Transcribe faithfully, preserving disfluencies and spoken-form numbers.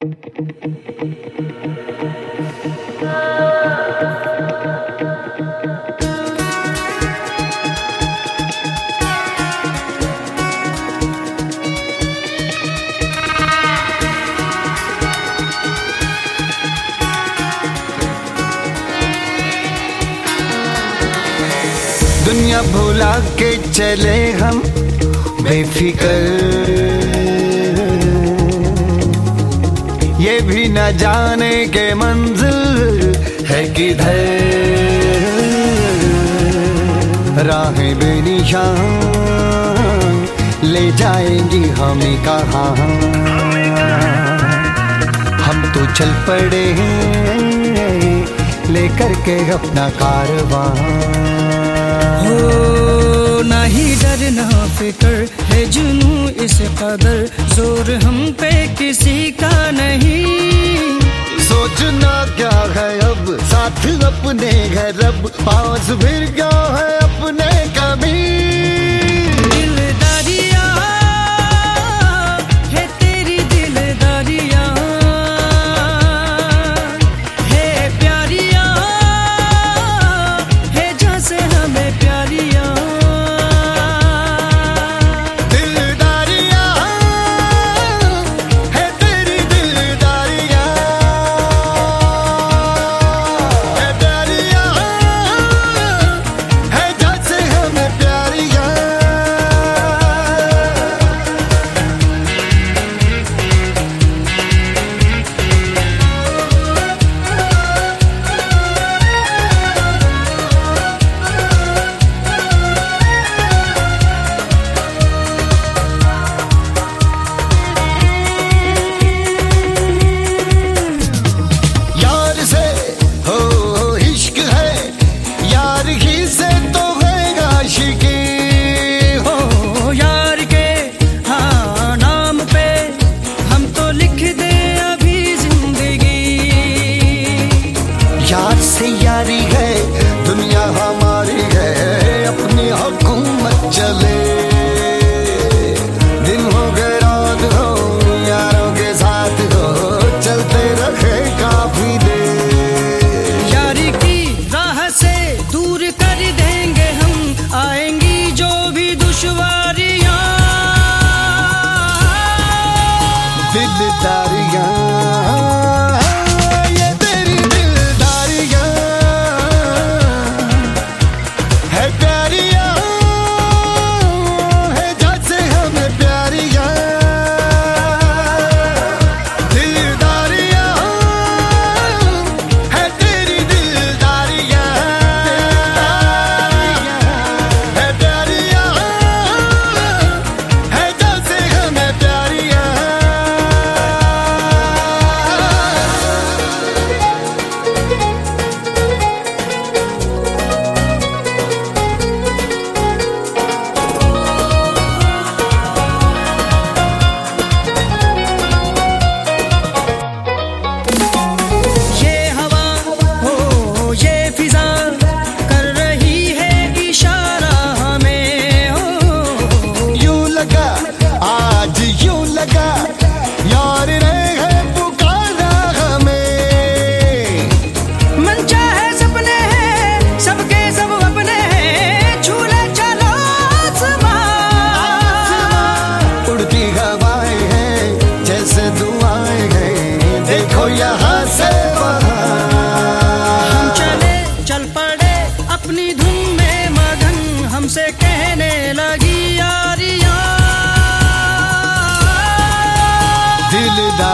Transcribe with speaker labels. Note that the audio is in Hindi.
Speaker 1: दुनिया भुला के चले हम बेफिक्र, ये भी न जाने के मंजिल है किधर। राहें बेनिशान ले जाएंगी हमें कहाँ, हम तो चल पड़े हैं लेकर के अपना कारवां।
Speaker 2: हो नहीं डर ना फिक्र है जुनू इस कदर, जोर हम पे किसी का नहीं।
Speaker 1: सोचना क्या है अब साथ अपने घर, अब पास फिर क्या है अपने कभी।
Speaker 2: दिलदारियां है तेरी दिलदारियां, है प्यारियां है जैसे हमें प्यारियां।
Speaker 1: यारी है दुनिया हमारी है, अपनी हुकूमत चले। दिन हो गए रात हो यारों के साथ हो, चलते रहे काफी देर।
Speaker 2: यारी की राह से दूर कर देंगे हम, आएंगी जो भी दुश्वारियां।
Speaker 1: दिलदारियां यार रहे पुकारा हमें।
Speaker 2: मन चाहे सपने हैं सबके सब अपने हैं, झूले चलो आसमां।
Speaker 1: उड़ती हवाएं हैं जैसे दुआएं हैं, देखो यहाँ से वहाँ।
Speaker 2: हम चले चल पड़े अपनी धुन में मगन, हमसे कहने लगी यारियां।
Speaker 1: दिलदार